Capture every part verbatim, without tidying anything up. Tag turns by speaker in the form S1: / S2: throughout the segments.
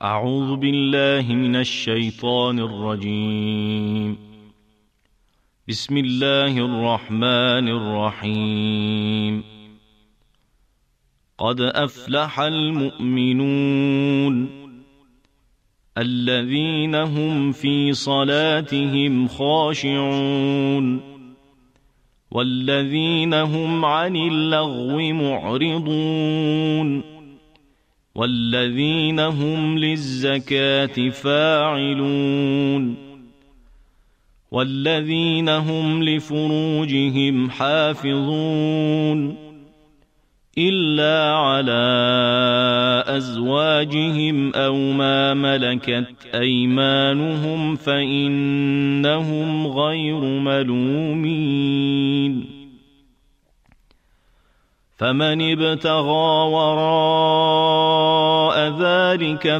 S1: أعوذ بالله من الشيطان الرجيم. بسم الله الرحمن الرحيم. قد أفلح المؤمنون الذين هم في صلاتهم خاشعون والذين هم عن اللغو معرضون والذين هم للزكاة فاعلون والذين هم لفروجهم حافظون إلا على أزواجهم أو ما ملكت أيمانهم فإنهم غير ملومين. فمن ابتغى وراء ذلك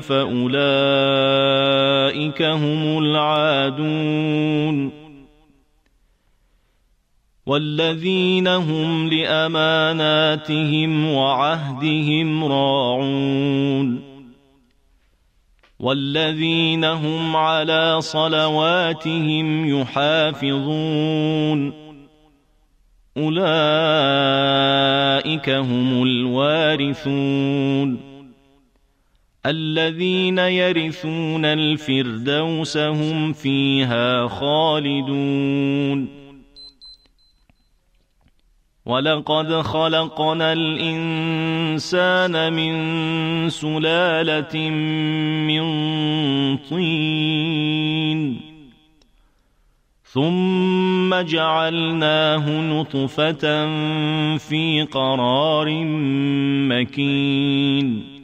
S1: فأولئك هم العادون. والذين هم لأماناتهم وعهدهم راعون والذين هم على صلواتهم يحافظون أولئك هم الوارثون الذين يرثون الفردوس هم فيها خالدون. ولقد خلقنا الإنسان من سلالة من طين ثم جعلناه نطفة في قرار مكين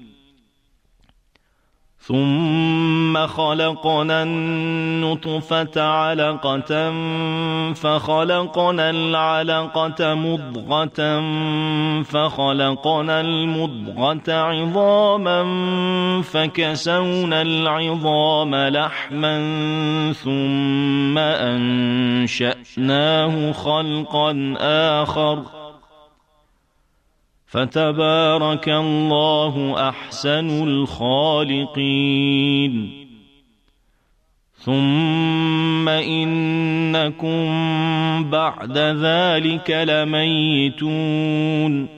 S1: ثم خلقنا النطفة علقة فخلقنا العلقة مضغة فخلقنا المضغة عظاما فكسونا العظام لحما ثم أنشأناه خلقا آخر فتبارك الله أحسن الخالقين. ثم إنكم بعد ذلك لميتون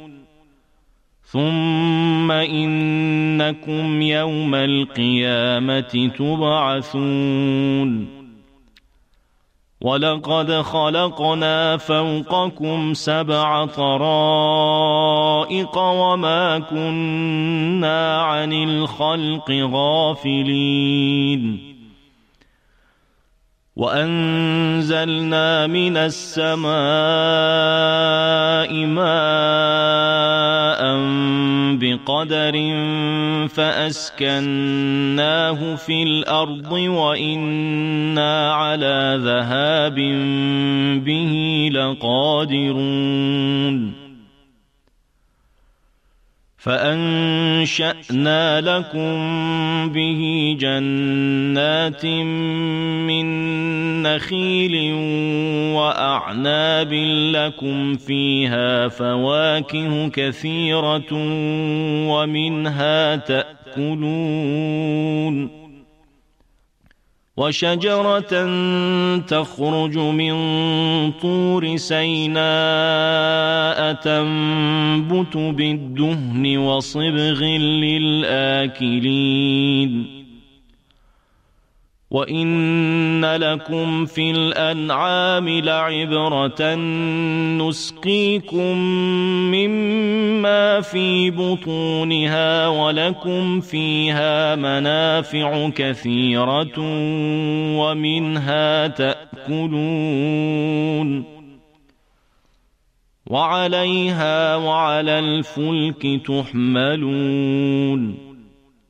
S1: ثم إنكم يوم القيامة تبعثون. ولقد خلقنا فوقكم سبع طرائق وما كنا عن الخلق غافلين. وأنزلنا من السماء ماء بقدر فأسكناه في الأرض وإنا على ذهاب به لقادرون. فأنشأنا لكم به جنات من نخيل وأعناب لكم فيها فواكه كثيرة ومنها تأكلون. وشجرة تخرج من طور سيناء تنبت بالدهن وصبغ للآكلين. وإن لكم في الأنعام لعبرة نسقيكم مما في بطونها ولكم فيها منافع كثيرة ومنها تأكلون وعليها وعلى الفلك تحملون.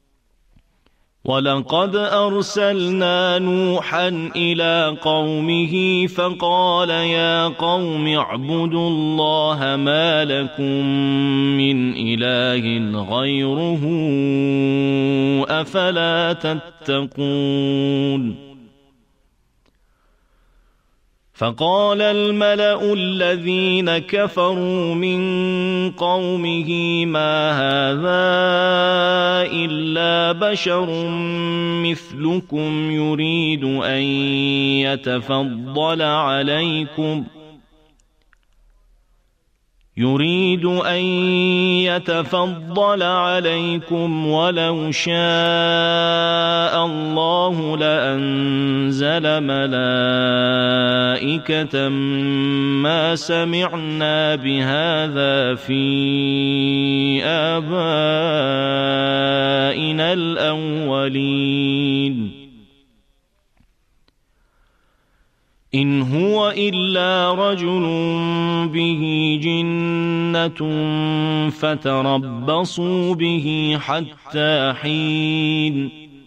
S1: ولقد أرسلنا نوحا إلى قومه فقال يا قوم اعبدوا الله ما لكم من إله غيره أفلا تتقون. فقال الملأ الذين كفروا من قومه ما هذا إلا بشر مثلكم يريد أن يتفضل عليكم يريد أن يتفضل عليكم ولو شاء الله لأنزل ملائكة ما سمعنا بهذا في آبائنا الأولين إن هو إلا رجل به جنة فتربصوا به حتى حين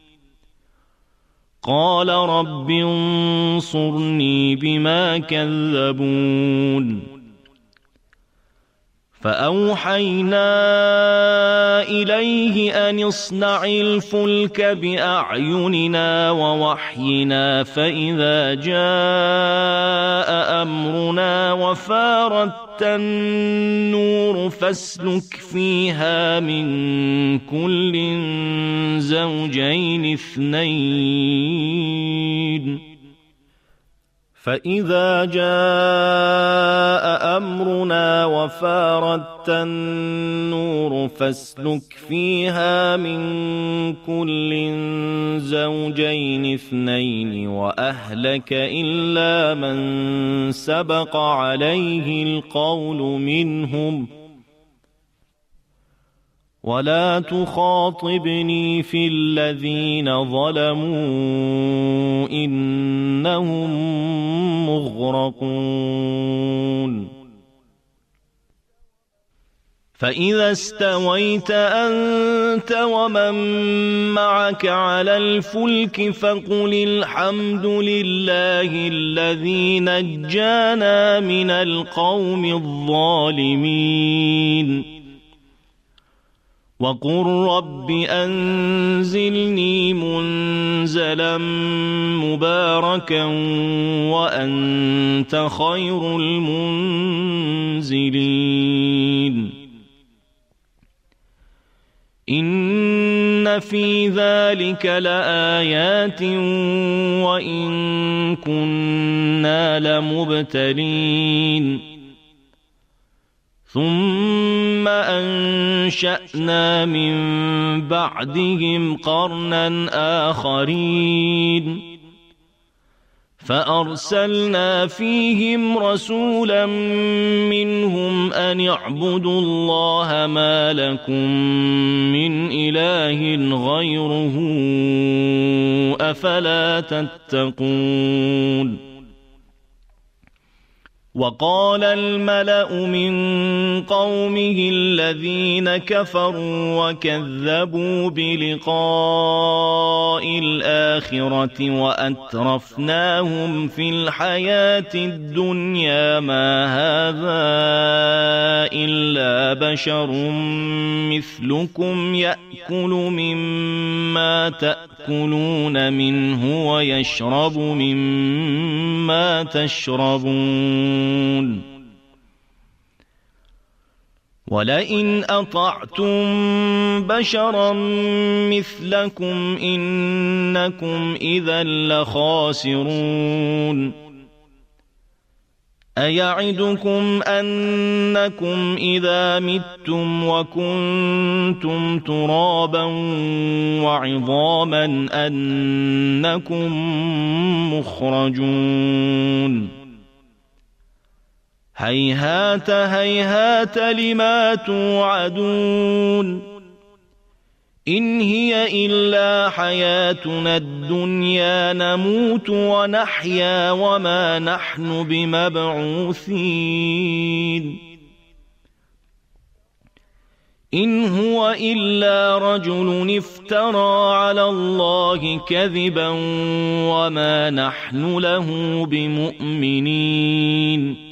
S1: قال رب انصرني بما كذبون فأوحينا إليه أن اصنع الفلك بأعيننا ووحينا فإذا جاء أمرنا وفارت النور فاسلك فيها من كل زوجين اثنين فإذا جاء أمرنا وفارت النور فاسلك فيها من كل زوجين اثنين وأهلك إلا من سبق عليه القول منهم ولا تخاطبني في الذين ظلموا إنهم مغرقون فإذا استويت أنت ومن معك على الفلك فقل الحمد لله الذي نجانا من القوم الظالمين وقل رب أنزلني منزلا مباركا وأنت خير المنزلين إن في ذلك لآيات وإن كنا لمبتلين ثم أنشأنا من بعدهم قرنا آخرين فأرسلنا فيهم رسولا منهم أن اعبدوا الله ما لكم من إله غيره أفلا تتقون وقال الملأ من قومه الذين كفروا وكذبوا بلقاء الآخرة وأترفناهم في الحياة الدنيا ما هذا إلا بشر مثلكم يأكل مما تأكلون منه ويشرب مما تشربون ولئن أطعتم بشرا مثلكم إنكم إذا لخاسرون أيعدكم أنكم إذا متم وكنتم ترابا وعظاما أنكم مخرجون هيهات هيهات لما توعدون إن هي إلا حياتنا الدنيا نموت ونحيا وما نحن بمبعوثين إن هو إلا رجل افترى على الله كذبا وما نحن له بمؤمنين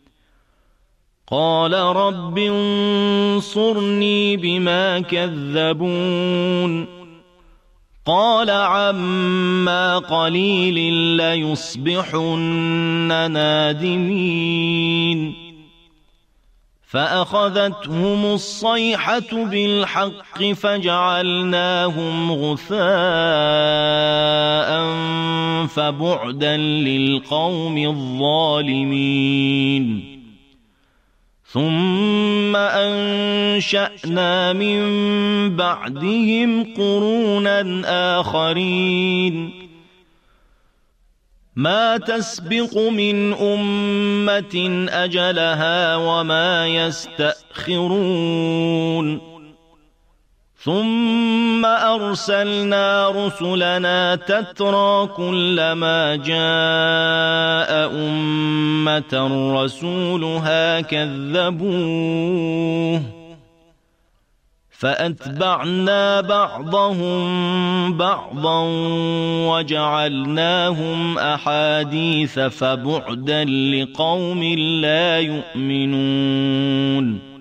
S1: قال رب انصرني بما كذبون قال عما قليل ليصبحن نادمين فأخذتهم الصيحة بالحق فجعلناهم غثاء فبعدا للقوم الظالمين ثم أنشأنا من بعدهم قرونا آخرين ما تسبق من أمة أجلها وما يستأخرون ثم أرسلنا رسلنا تترى كلما جاء أمة رسولها كذبوه فأتبعنا بعضهم بعضا وجعلناهم أحاديث فبعدا لقوم لا يؤمنون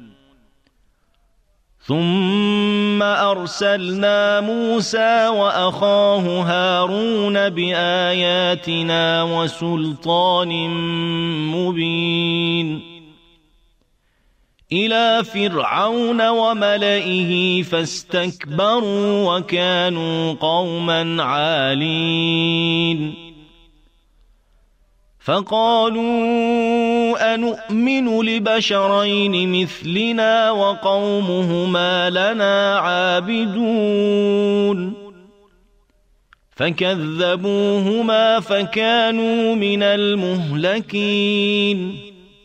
S1: ثم أرسلنا موسى وأخاه هارون بآياتنا وسلطان مبين إلى فرعون وملئه فاستكبروا وكانوا قوما عالين فقالوا أنؤمن لبشرين مثلنا وقومهما لنا عابدون فكذبوهما فكانوا من المهلكين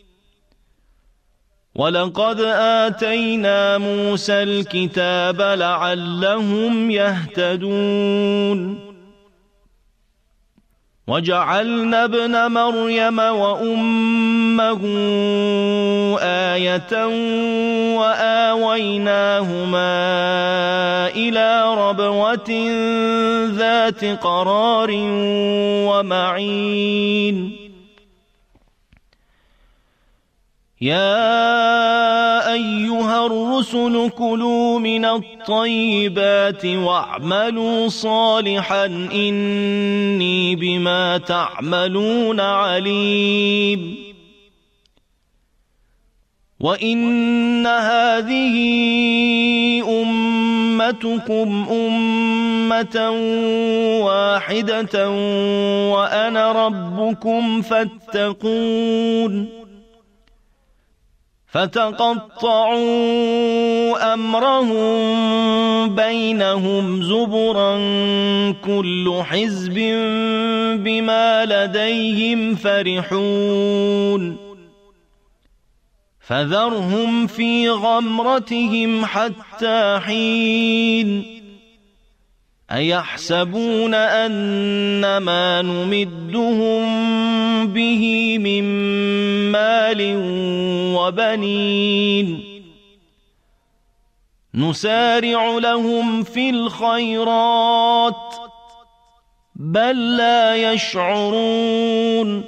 S1: ولقد آتينا موسى الكتاب لعلهم يهتدون وجعلنا ابن مريم وأمه آية وآويناهما إلى ربوة ذات قرار ومعين يا أيها الرسل كلوا من الطيبات واعملوا صالحا إني بما تعملون عليم وإن هذه أمتكم أمة واحدة وأنا ربكم فاتقون فتقطعوا أمرهم بينهم زبرا كل حزب بما لديهم فرحون فذرهم في غمرتهم حتى حين أيحسبون أن ما نمدهم به من مال وبنين نسارع لهم في الخيرات بل لا يشعرون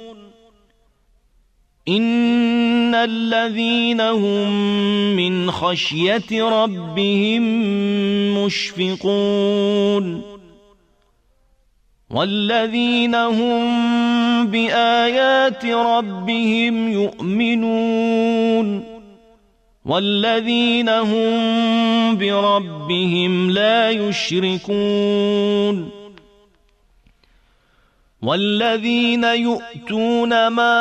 S1: إن الذين هم من خشية ربهم مشفقون والذين هم بآيات ربهم يؤمنون والذين هم بربهم لا يشركون والذين يؤتون ما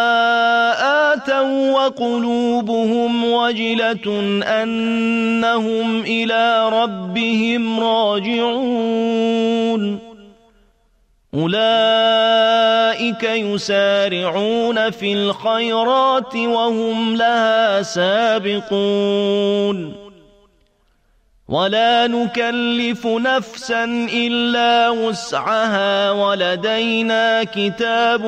S1: آتوا وقلوبهم وجلة أنهم إلى ربهم راجعون أولئك يسارعون في الخيرات وهم لها سابقون ولا نكلف نفسا إلا وسعها ولدينا كتاب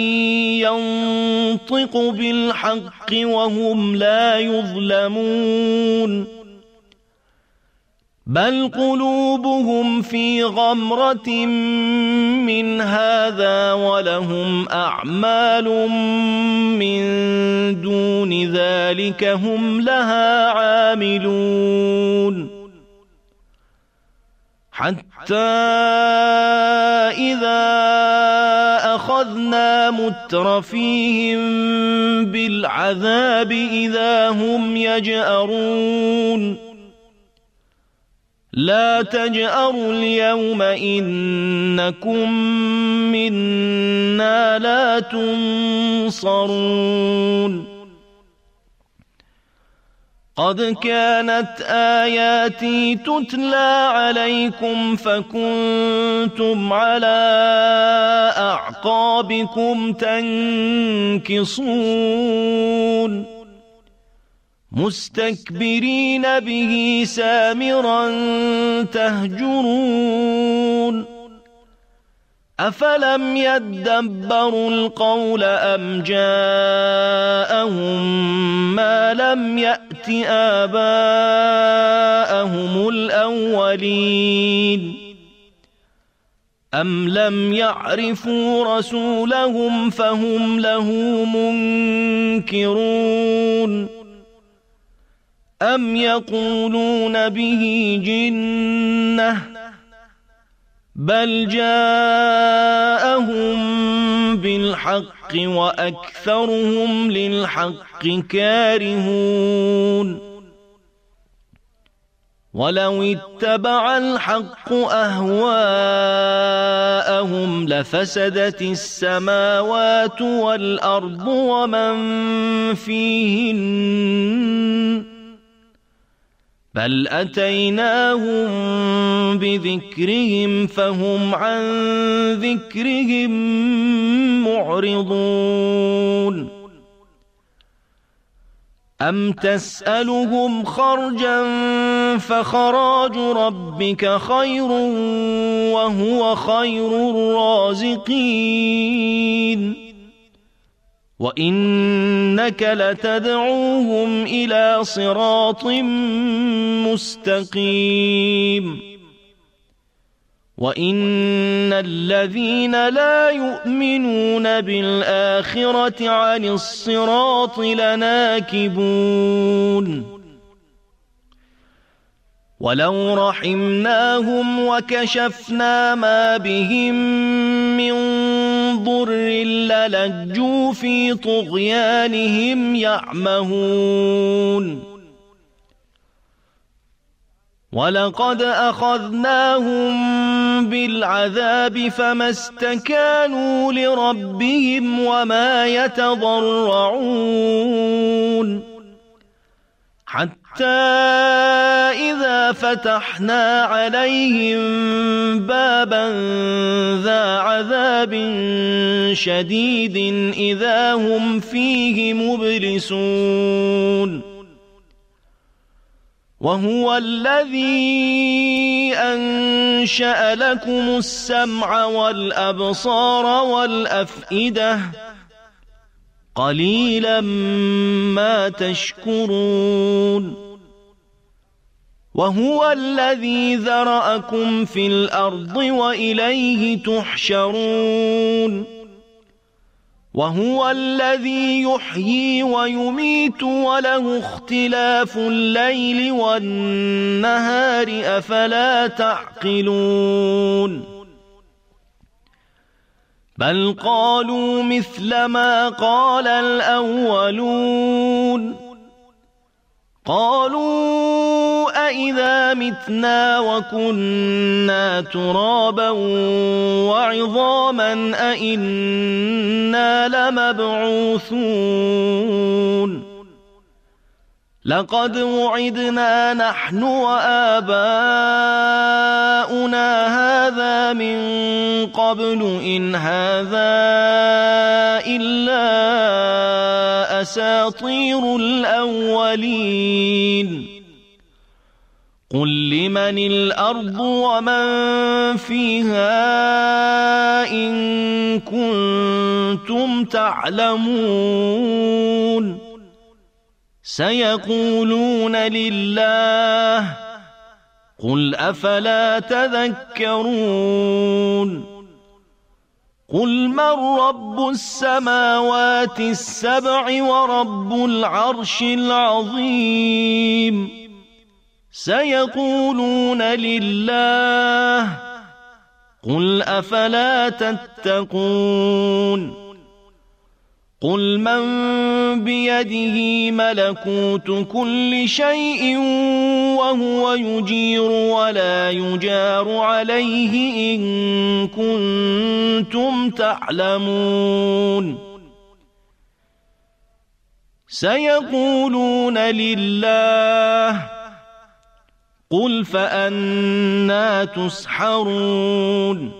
S1: ينطق بالحق وهم لا يظلمون بل قلوبهم في غمرة من هذا ولهم أعمال من دون ذلك هم لها عاملون حتى إذا أخذنا مترفيهم بالعذاب إذا هم يجأرون لا تجأروا اليوم إنكم منا لا تنصرون قد كانت آياتي تتلى عليكم فكنتم على أعقابكم تنكصون مستكبرين به سامرا تهجرون أفلم يدبروا القول أم جاءهم ما لم يأت آباءهم الأولين أم لم يعرفوا رسولهم فهم له منكرون أم يقولون به جنة بل جاءهم بالحق وأكثرهم للحق كارهون ولو اتبع الحق أهواءهم لفسدت السماوات والأرض ومن فيهن بل أتيناهم بذكرهم فهم عن ذكرهم معرضون أم تسألهم خرجا فخراج ربك خير وهو خير الرازقين وإنك لتدعوهم إلى صراط مستقيم وإن الذين لا يؤمنون بالآخرة عن الصراط لناكبون ولو رحمناهم وكشفنا ما بهم من ضر للجوا في طغيانهم يعمهون ولقد أخذناهم بالعذاب فما استكانوا لربهم وما يتضرعون حتى إذا فتحنا عليهم بابا ذا عذاب شديد إذا هم فيه مبلسون وهو الذي أنشأ لكم السمع والأبصار والأفئدة قليلا ما تشكرون وهو الذي ذرأكم في الأرض وإليه تحشرون وهو الذي يحيي ويميت وله اختلاف الليل والنهار أفلا تعقلون بل قالوا مثل ما قال الأولون قالوا أئذا متنا وكنا ترابا وعظاما أئنا لمبعوثون لقد وعدنا نحن وآباؤنا هذا من قبل إن هذا إلا أساطير الأولين قل لمن الأرض ومن فيها إن كنتم تعلمون سيقولون لله قل أفلا تذكرون قل من رب السماوات السبع ورب العرش العظيم سيقولون لله قل أفلا تتقون قل من بيده ملكوت كل شيء وهو يجير ولا يجار عليه إن كنتم تعلمون سيقولون لله قل فأنى تسحرون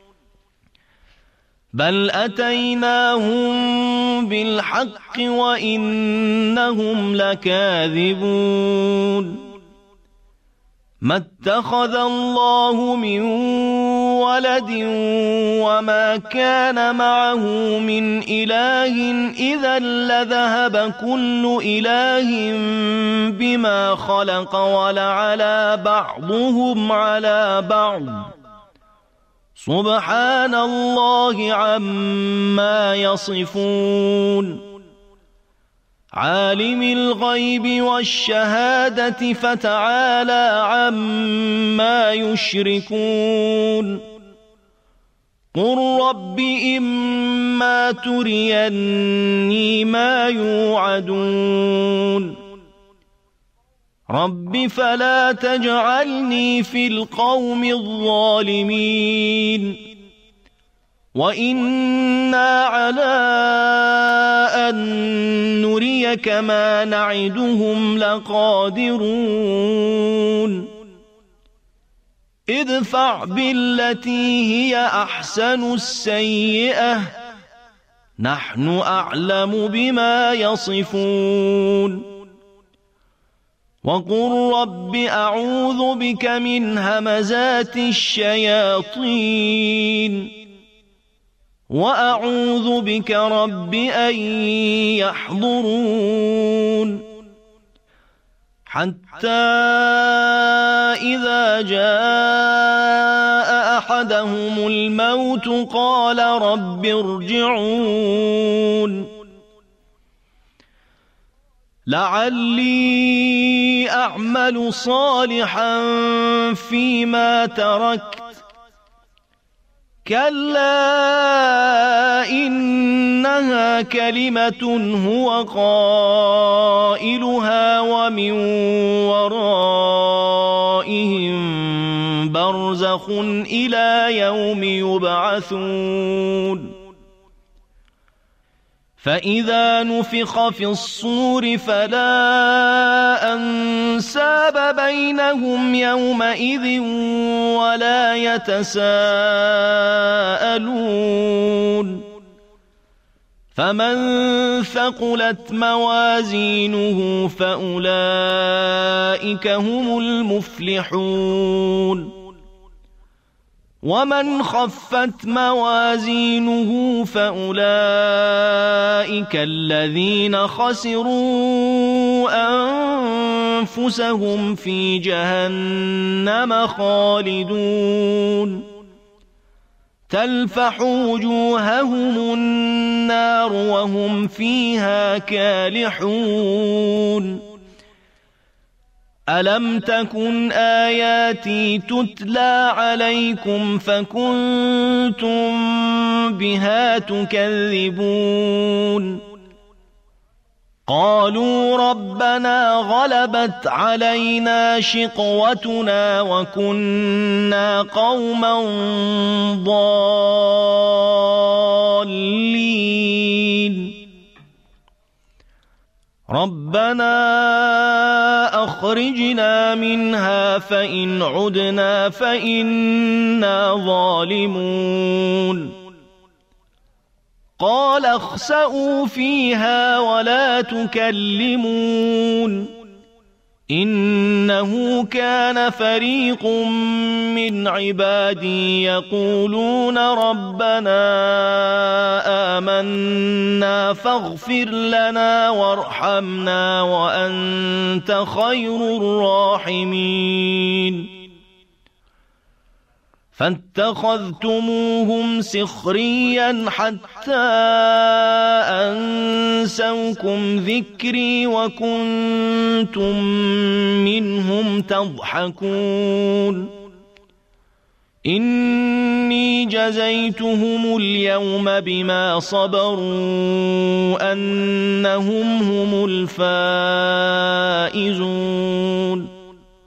S1: بل أتيناهم بالحق وإنهم لكاذبون ما اتخذ الله من ولد وما كان معه من إله إذا لذهب كل إله بما خلق ولعلى بعضهم على بعض سبحان الله عما يصفون عالم الغيب والشهادة فتعالى عما يشركون قل رب إما تريني ما يوعدون رب فلا تجعلني في القوم الظالمين وإنا على أن نريك ما نعدهم لقادرون ادفع بالتي هي أحسن السيئة نحن أعلم بما يصفون وقل رب أعوذ بك من همزات الشياطين وأعوذ بك رب أن يحضرون حتى إذا جاء أحدهم الموت قال رب ارجعون لعلي أعمل صالحا فيما تركت كلا إنها كلمة هو قائلها ومن ورائهم برزخ إلى يوم يبعثون فإذا نفخ في الصور فلا أنساب بينهم يومئذ ولا يتساءلون فمن ثقلت موازينه فأولئك هم المفلحون ومن خفت موازينه فأولئك الذين خسروا أنفسهم في جهنم خالدون تلفح وجوههم النار وهم فيها كالحون ألم تكن آياتي تتلى عليكم فكنتم بها تكذبون قالوا ربنا غلبت علينا شقوتنا وكنا قوما ضالين ربنا أخرجنا منها فإن عدنا فإنا ظالمون قال اخسئوا فيها ولا تكلمون إنه كان فريق من عبادي يقولون ربنا آمنا فاغفر لنا وارحمنا وأنت خير الراحمين فاتخذتموهم سخريا حتى أنسوكم ذكري وكنتم منهم تضحكون إني جزيتهم اليوم بما صبروا أنهم هم الفائزون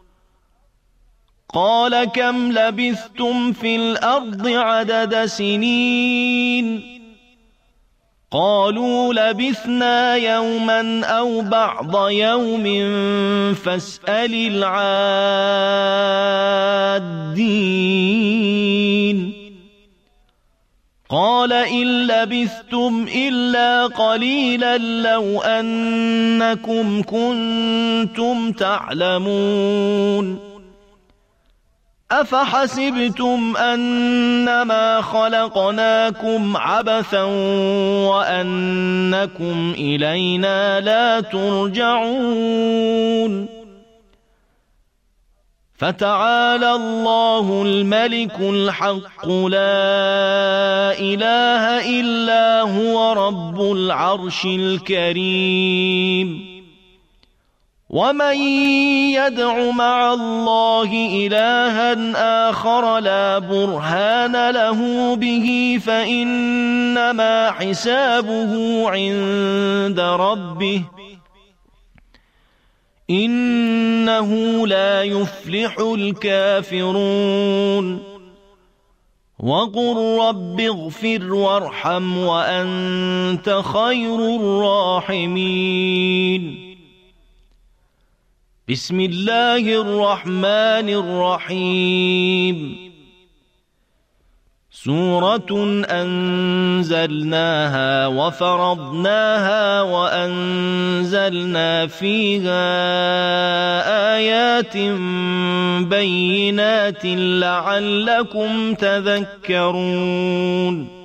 S1: قال كم لبثتم في الأرض عدد سنين قالوا لبثنا يوما أو بعض يوم فاسأل العادين قال إن لبثتم إلا قليلا لو أنكم كنتم تعلمون أفحسبتم أنما خلقناكم عبثا وأنكم إلينا لا ترجعون فتعالى الله الملك الحق لا إله إلا هو رب العرش الكريم ومن يدع مع الله إلها آخر لا برهان له به فإنما حسابه عند ربه إنه لا يفلح الكافرون وقل رب اغفر وارحم وأنت خير الراحمين بسم الله الرحمن الرحيم سورة أنزلناها وفرضناها وأنزلنا فيها آيات بينات لعلكم تذكرون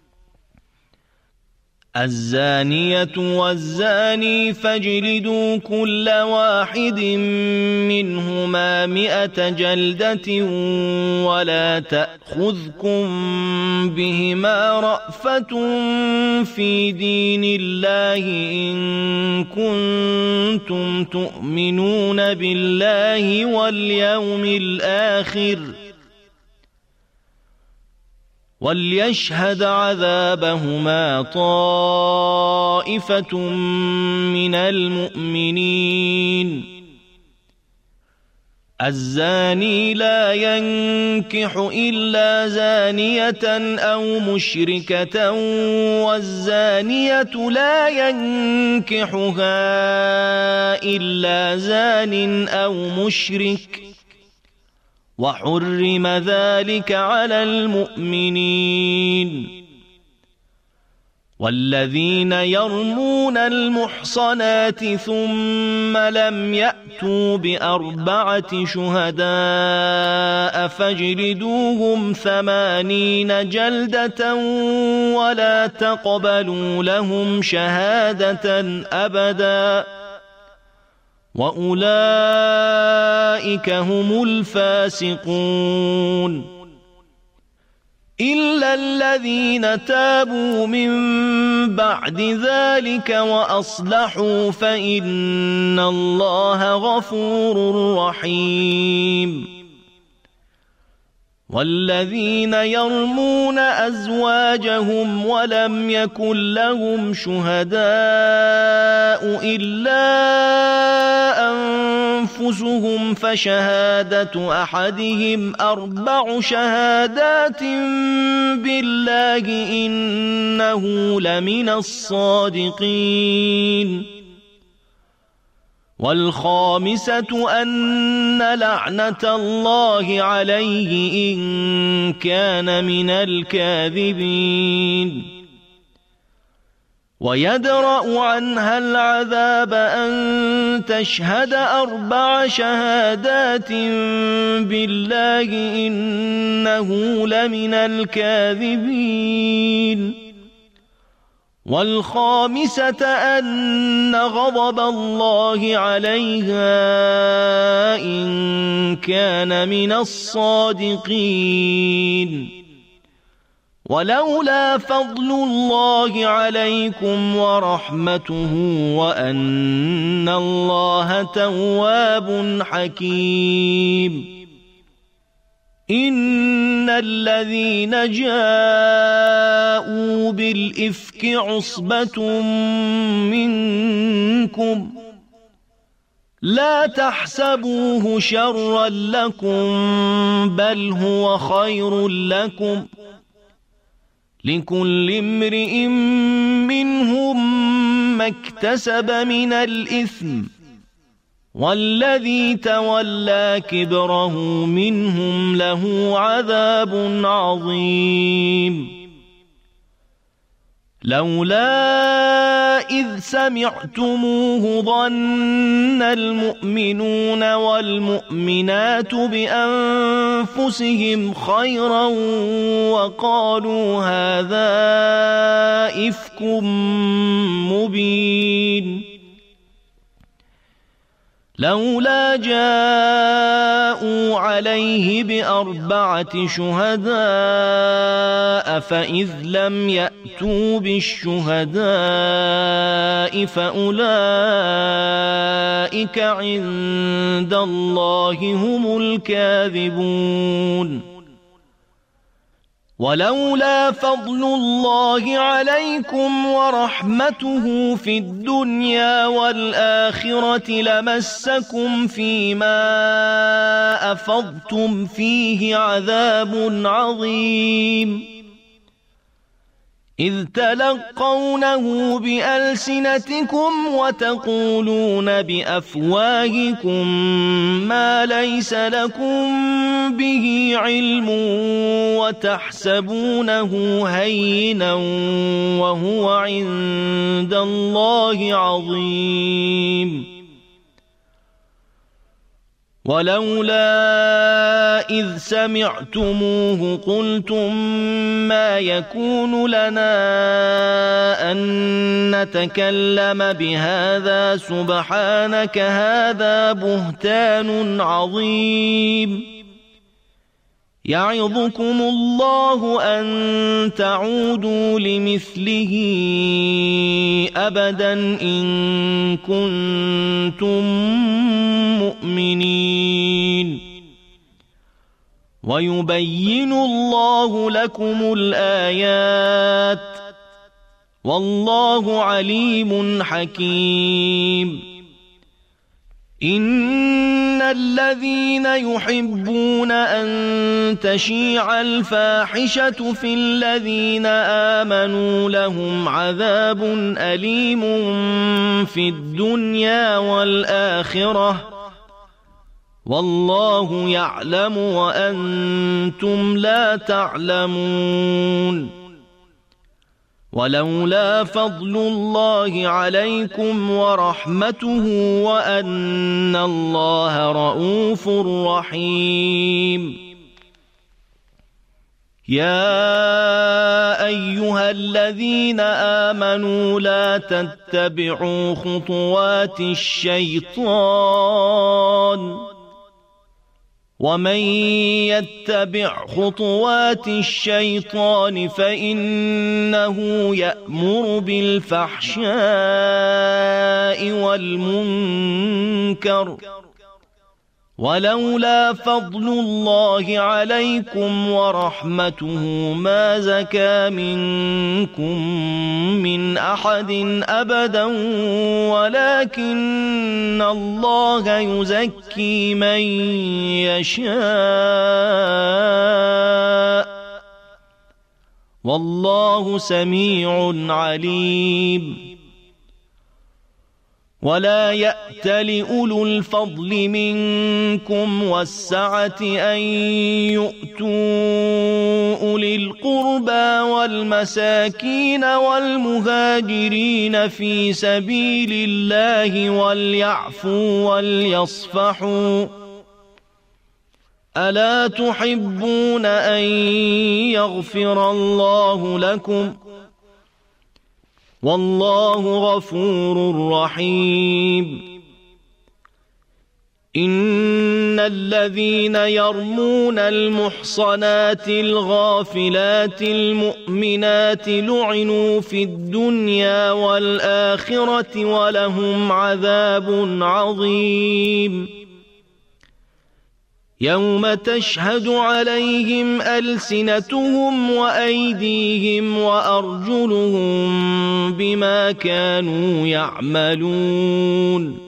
S1: الزانية والزاني فاجلدوا كل واحد منهما مئة جلدة ولا تأخذكم بهما رأفة في دين الله إن كنتم تؤمنون بالله واليوم الآخر وليشهد عذابهما طائفة من المؤمنين الزاني لا ينكح إلا زانية أو مشركة والزانية لا ينكحها إلا زان أو مشرك وحرم ذلك على المؤمنين والذين يرمون المحصنات ثم لم يأتوا بأربعة شهداء فاجلدوهم ثمانين جلدة ولا تقبلوا لهم شهادة أبدا وأولئك هم الفاسقون إلا الذين تابوا من بعد ذلك وأصلحوا فإن الله غفور رحيم والذين يرمون أزواجهم ولم يكن لهم شهداء إلا أنفسهم فشهادة أحدهم أربع شهادات بالله إنه لمن الصادقين والخامسة أن لعنة الله عليه إن كان من الكاذبين ويدرأ عنها العذاب أن تشهد أربع شهادات بالله إنه لمن الكاذبين والخامسة أن غضب الله عليها إن كان من الصادقين ولولا فضل الله عليكم ورحمته وأن الله تواب حكيم إن الذين جاءوا بالإفك عصبة منكم لا تحسبوه شرا لكم بل هو خير لكم لكل امرئ منهم ما اكتسب من الإثم والذي تولى كبره منهم له عذاب عظيم لولا إذ سمعتموه ظن المؤمنون والمؤمنات بأنفسهم خيرا وقالوا هذا إفك مبين لولا جاءوا عليه بأربعة شهداء فإذ لم يأتوا بالشهداء فأولئك عند الله هم الكاذبون ولولا فضل الله عليكم ورحمته في الدنيا والآخرة لمسكم فيما أفضتم فيه عذاب عظيم إذ تلقونه بألسنتكم وتقولون بأفواهكم ما ليس لكم به علم وتحسبونه هينا وهو عند الله عظيم ولولا إذ سمعتموه قلتم ما يكون لنا أن نتكلم بهذا سبحانك هذا بهتان عظيم يعظكم الله أن تعودوا لمثله أبدا إن كنتم مؤمنين ويبين الله لكم الآيات والله عليم حكيم إن الذين يحبون أن تشيع الفاحشة في الذين آمنوا لهم عذاب أليم في الدنيا والآخرة والله يعلم وأنتم لا تعلمون ولولا فضل الله عليكم ورحمته وأن الله رؤوف رحيم يا أيها الذين آمنوا لا تتبعوا خطوات الشيطان ومن يتبع خطوات الشيطان فإنه يأمر بالفحشاء والمنكر ولولا فضل الله عليكم ورحمته ما زكى منكم من أحد أبدا ولكن الله يزكي من يشاء والله سميع عليم ولا يأتل أولو الفضل منكم والسعة أن يؤتوا أولي القربى والمساكين والمهاجرين في سبيل الله وليعفوا وليصفحوا ألا تحبون أن يغفر الله لكم والله غفور رحيم إن الذين يرمون المحصنات الغافلات المؤمنات لعنوا في الدنيا والآخرة ولهم عذاب عظيم يوم تشهد عليهم ألسنتهم وأيديهم وأرجلهم بما كانوا يعملون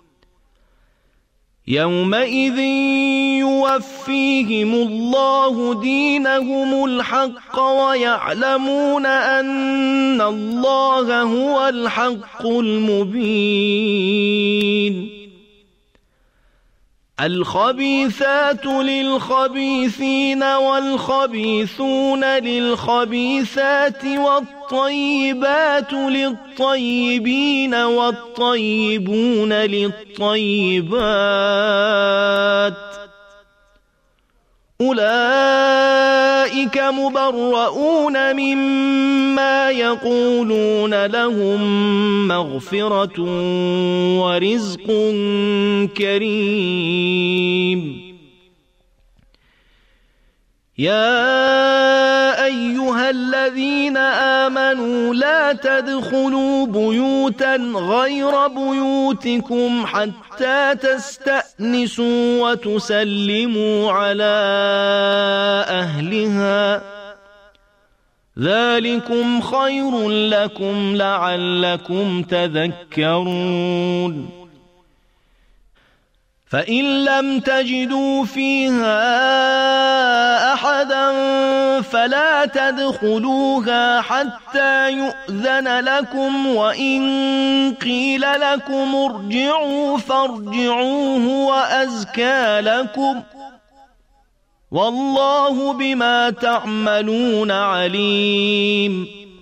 S1: يومئذ يوفيهم الله دينهم الحق ويعلمون أن الله هو الحق المبين الخبيثات للخبيثين والخبيثون للخبيثات والطيبات للطيبين والطيبون للطيبات أولئك مبرؤون مما يقولون لهم مغفرة ورزق كريم يا أيها الذين آمنوا لا تدخلوا بيوتا غير بيوتكم حتى تستأنسوا وتسلموا على أهلها ذلكم خير لكم لعلكم تذكرون فإن لم تجدوا فيها أحدا فلا تدخلوها حتى يؤذن لكم وإن قيل لكم ارجعوا فارجعوا هو أزكى لكم والله بما تعملون عليم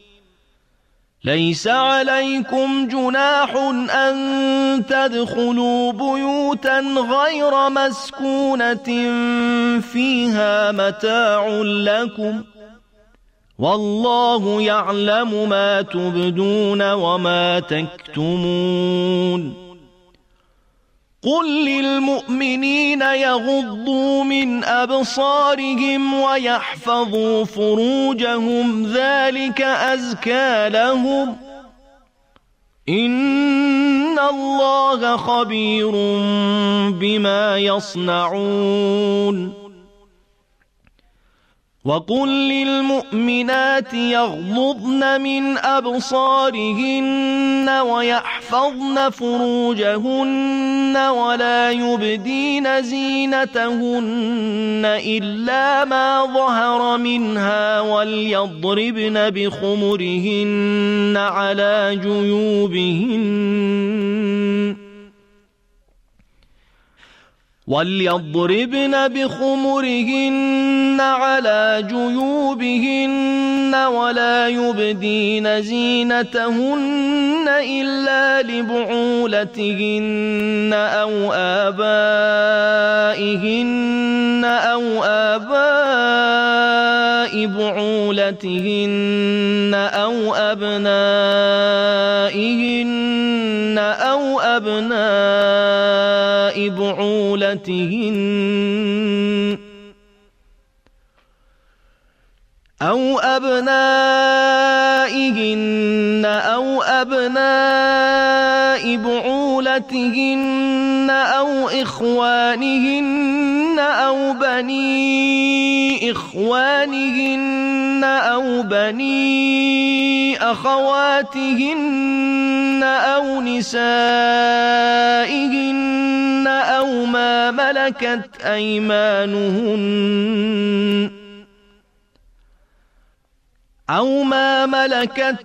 S1: ليس عليكم جناح أن تدخلوا بيوتا غير مسكونة فيها متاع لكم والله يعلم ما تبدون وما تكتمون قل للمؤمنين يغضوا من أبصارهم ويحفظوا فروجهم ذلك أزكى لهم إن الله خبير بما يصنعون وقل للمؤمنات يغضضن من أبصارهن ويحفظن فروجهن ولا يبدين زينتهن إلا ما ظهر منها وليضربن بخمرهن على جيوبهن وليضربن بخمرهن على جيوبهن ولا يبدين زينتهن إلا لبعولتهن أو آبائهن أو آباء بعولتهن أو أبنائهن أو أبناء بعولتهن أو أبنائهن أو أبناء بعولتهن أو إخوانهن أو بني إخوانهن أو بني أخواتهن أو نسائهن أو ما ملكت أيمانهن أو ما ملكت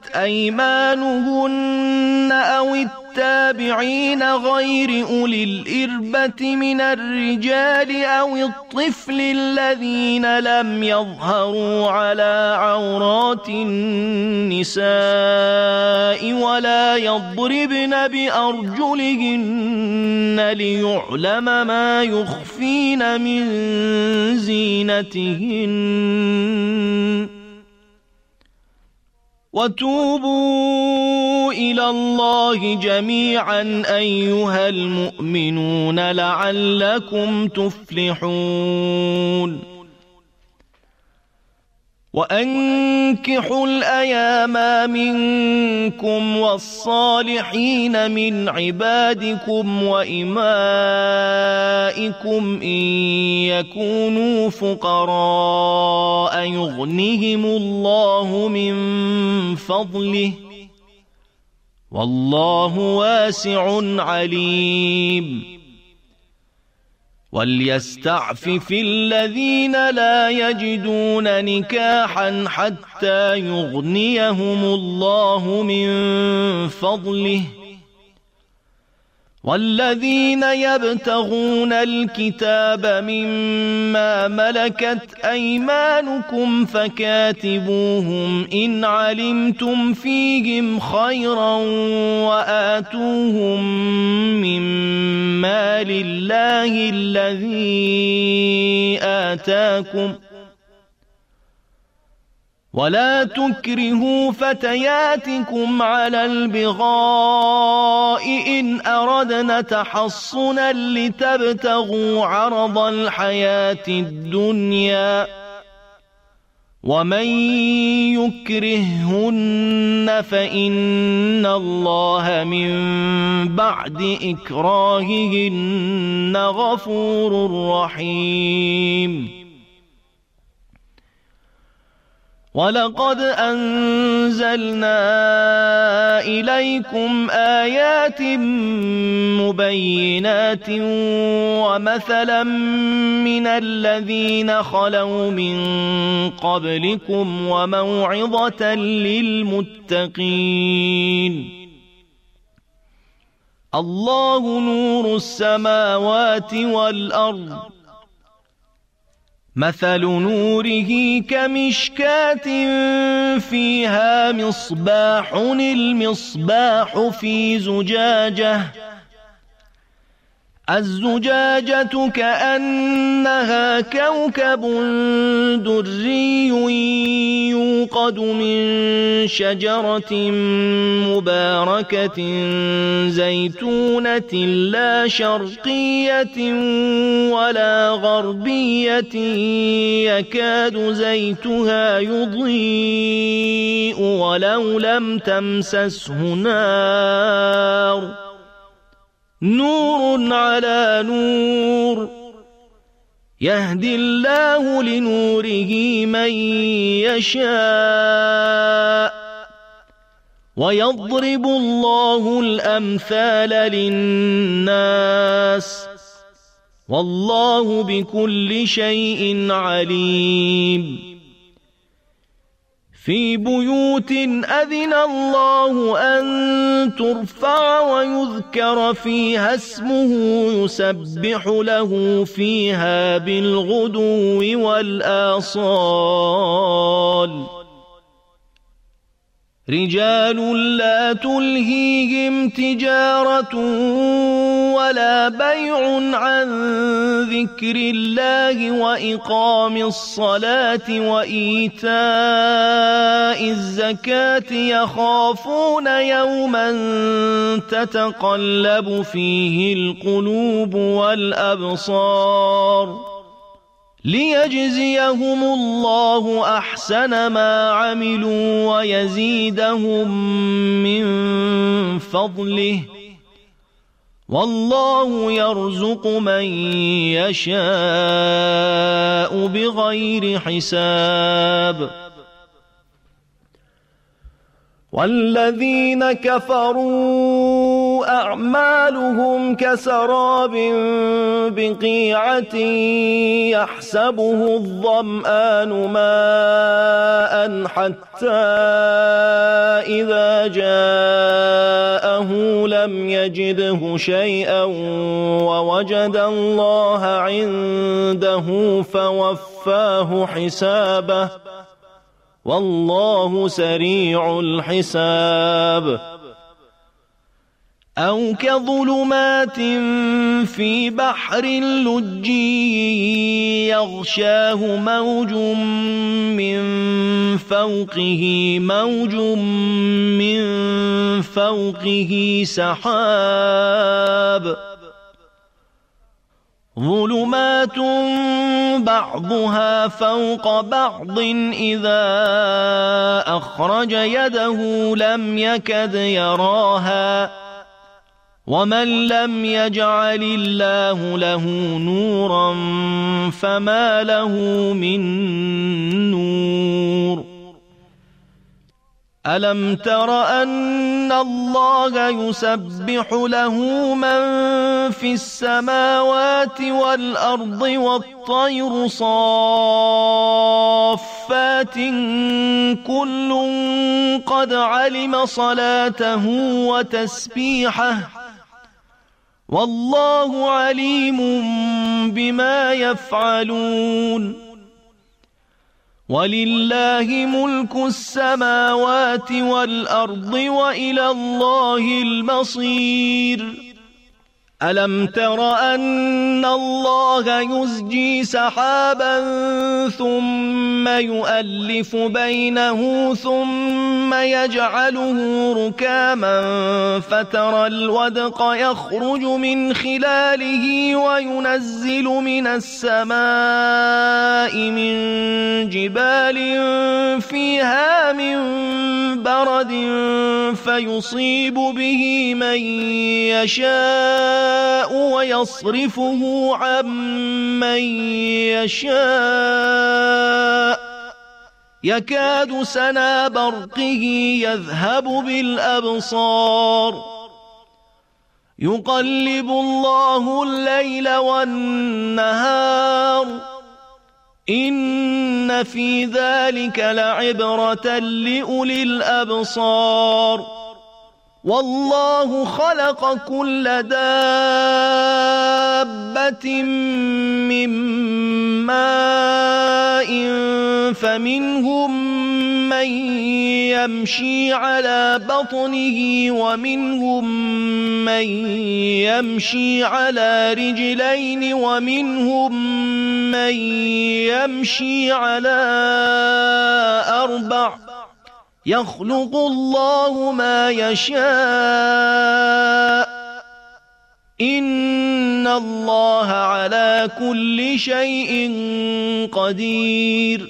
S1: أيمانهن أو التابعين غير أولي الإربة من الرجال أو الطفل الذين لم يظهروا على عورات النساء ولا يضربن بأرجلهن ليعلم ما يخفين من زينتهن وتوبوا إلى الله جميعا أيها المؤمنون لعلكم تفلحون وأنكحوا الأيام منكم والصالحين من عبادكم وإمائكم إن يكونوا فقراء يغنهم الله من فضله والله واسع عليم وليستعفف الذين لا يجدون نكاحا حتى يغنيهم الله من فضله والذين يبتغون الكتاب مما ملكت أيمانكم فكاتبوهم إن علمتم فيهم خيرا وآتوهم من مال الله الذي آتاكم ولا تكرهوا فتياتكم على البغاء إن أردنا تحصنا لتبتغوا عرض الحياة الدنيا ومن يكرههن فإن الله من بعد إكراههن غفور رحيم ولقد أنزلنا إليكم آيات مبينات ومثلا من الذين خلوا من قبلكم وموعظة للمتقين الله نور السماوات والأرض مثل نوره كمشكاة فيها مصباح المصباح في زجاجة الزجاجة كأنها كوكب دري يوقد من شجرة مباركة زيتونة لا شرقية ولا غربية يكاد زيتها يضيء ولو لم تمسسه نار نور على نور يهدي الله لنوره من يشاء ويضرب الله الأمثال للناس والله بكل شيء عليم في بيوت أذن الله أن ترفع ويذكر فيها اسمه يسبح له فيها بالغدو والآصال رجال لا تلهيهم تجارة ولا بيع عن ذكر الله وإقام الصلاة وإيتاء الزكاة يخافون يوما تتقلب فيه القلوب والأبصار ليجزيهم الله أحسن ما عملوا ويزيدهم من فضله والله يرزق من يشاء بغير حساب والذين كفروا أعمالهم كسراب بقيعة يحسبه الظمآن ماء حتى إذا جاءه لم يجده شيئا ووجد الله عنده فوفاه حسابه والله سريع الحساب أو كظلمات في بحر لجي يغشاه موج من فوقه موج من فوقه سحاب ظلمات بعضها فوق بعض إذا أخرج يده لم يكد يراها ومن لم يجعل الله له نورا فما له من نور ألم تر أن الله يسبح له من في السماوات والأرض والطير صافات كل قد علم صلاته وتسبيحه والله عليم بما يفعلون ولله ملك السماوات والأرض وإلى الله المصير ألم تر أن الله يزجي سحابا ثم يؤلف بينه ثم يجعله ركاما فترى الودق يخرج من خلاله وينزل من السماء من جبال فيها من برد فيصيب به من يشاء ويصرفه عن من يشاء يكاد سنا برقه يذهب بالأبصار يقلب الله الليل والنهار إن في ذلك لعبرة لأولي الأبصار والله خلق كل دابة من ماء فمنهم من يمشي على بطنه ومنهم من يمشي على رجلين ومنهم من يمشي على أربع يخلق الله ما يشاء إن الله على كل شيء قدير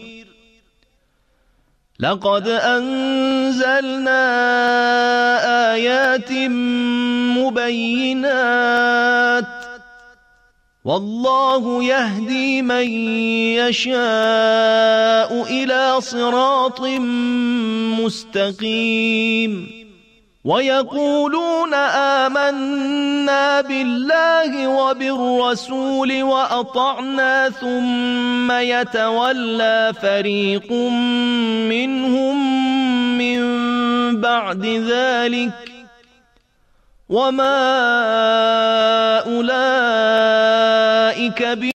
S1: لقد أنزلنا آيات مبينات والله يهدي من يشاء إلى صراط مستقيم ويقولون آمنا بالله وبالرسول وأطعنا ثم يتولى فريق منهم من بعد ذلك وما أولئك